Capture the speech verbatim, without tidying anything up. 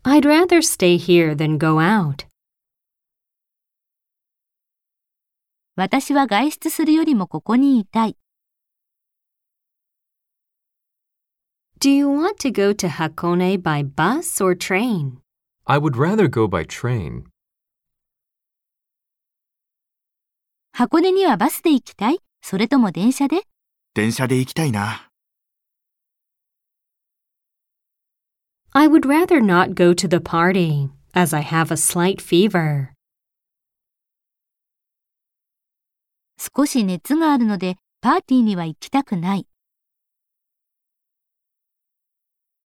I'd rather stay here than go out. 私は外出するよりもここにいたい。 Do you want to go to Hakone by bus or train? I would rather go by train. 箱根にはバスで行きたい？それとも電車で？ 電車で行きたいな。 I would rather not go to the party, as I have a slight fever. 少し熱があるのでパーティーには行きたくない。